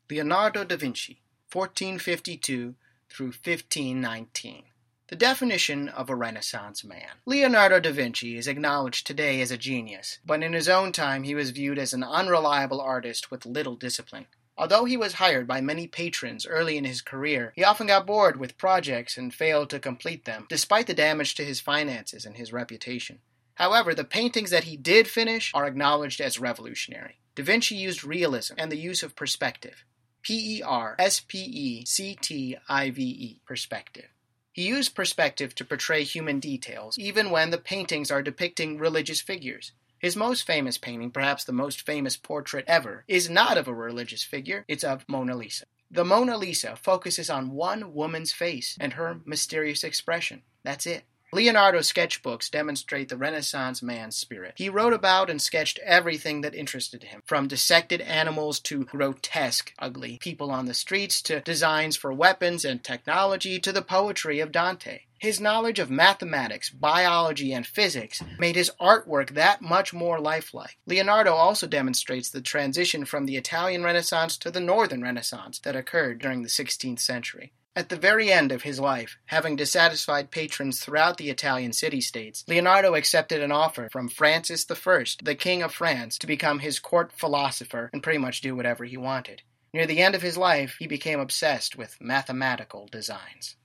Leonardo da Vinci, 1452 through 1519. The definition of a Renaissance man. Leonardo da Vinci is acknowledged today as a genius, but in his own time he was viewed as an unreliable artist with little discipline. Although he was hired by many patrons early in his career, he often got bored with projects and failed to complete them, despite the damage to his finances and his reputation. However, the paintings that he did finish are acknowledged as revolutionary. Da Vinci used realism and the use of perspective. Perspective, perspective. He used perspective to portray human details, even when the paintings are depicting religious figures. His most famous painting, perhaps the most famous portrait ever, is not of a religious figure, it's of Mona Lisa. The Mona Lisa focuses on one woman's face and her mysterious expression. That's it. Leonardo's sketchbooks demonstrate the Renaissance man's spirit. He wrote about and sketched everything that interested him, from dissected animals to grotesque, ugly people on the streets, to designs for weapons and technology, to the poetry of Dante. His knowledge of mathematics, biology, and physics made his artwork that much more lifelike. Leonardo also demonstrates the transition from the Italian Renaissance to the Northern Renaissance that occurred during the 16th century. At the very end of his life, having dissatisfied patrons throughout the Italian city-states, Leonardo accepted an offer from Francis I, the King of France, to become his court philosopher and pretty much do whatever he wanted. Near the end of his life, he became obsessed with mathematical designs.